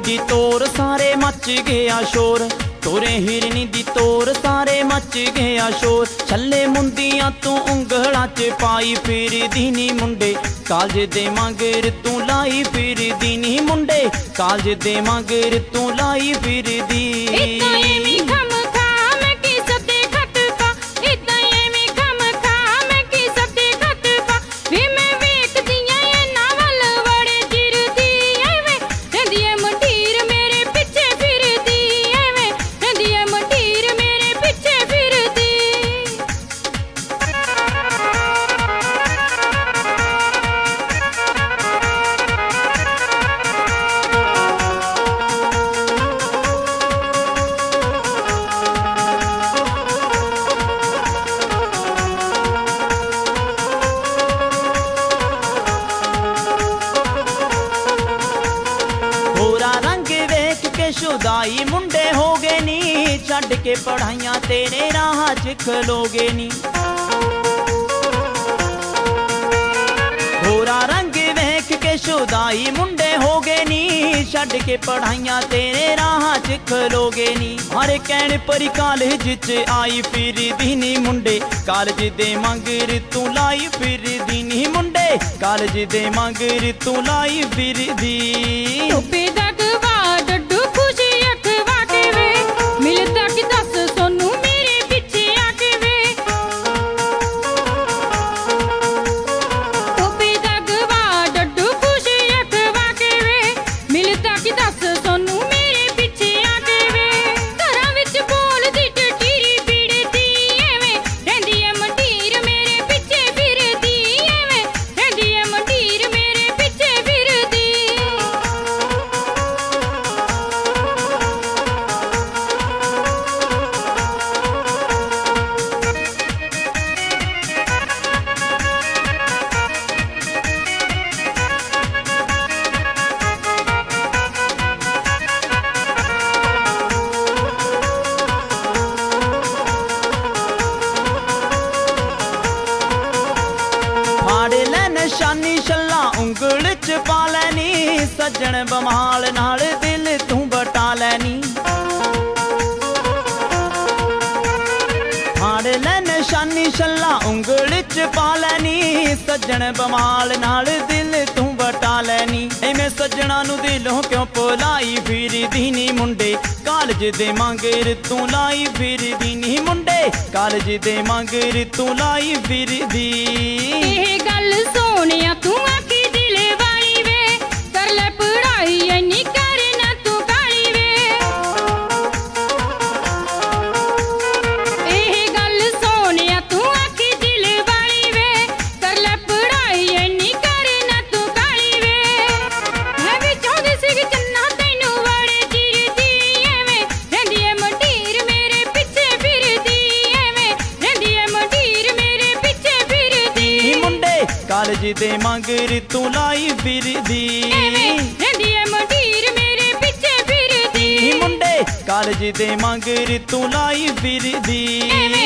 दी तोर सारे मच गया शोर, तोरे हिरनी दी तोर सारे मच गया शोर। छल्ले मुंदियां तू उंगलां च पाई फिर दीनी मुंडे, कालज दे मगर तू लाई फिर दीनी मुंडे, कालज दे मगर तू लाई फिर दी। शुदाई मुंडे हो गए नी, छड़ के पढ़ाइयां तेरे राह च खलोगे नी। गोरा रंग वेख के शुदाई मुंडे हो गए नी, छड़ के पढ़ाइयां तेरे राह च खलोगे नी। हरे कहने परी कॉलेज च आई फिर दीनी मुंडे, कॉलेज दे मगर तू लाई फिर दीनी मुंडे, कॉलेज दे मगर तू लाई फिर दी। शानी शल्ला उंगल च पा लैनी, सज्जन बमाल नाल दिल तू बटा लैनी। फाड़ लैन शानी शल्ला उंगल च पा लैनी, सज्जन बमाल नाल दिल तू बटा लैनी। मैं सज्जना नू दिलों क्यों भुलाई फिर दीनी मुंडे, कॉलेज दे मगर तू लाई फिर दीनी मुंडे, कॉलेज दे मगर तू लाई फिर दी। गल सोनिया तू आखी दिल वाली वे, कर ले पढ़ाई इन्नी कर ना तू काली वे। गल सोनिया तू आखी दिल वाली वे, कर ले पढ़ाई इन्नी कर ना तू काली वे। मैं भी चाहती सी चन्ना तैनू बड़े चिर दी, एवें रहिंदी ऐ मंडीर मेरे पिछे फिरदी, एवें रहिंदी ऐ मंडीर मेरे पिछे फिरदी। मुंडे कॉलेज दे मगर तू लाई फिर दी, रहिंदी ऐ मंडीर मेरे पिछे फिरदी। मुंडे कॉलेज दे मगर तू लाई फिर दी।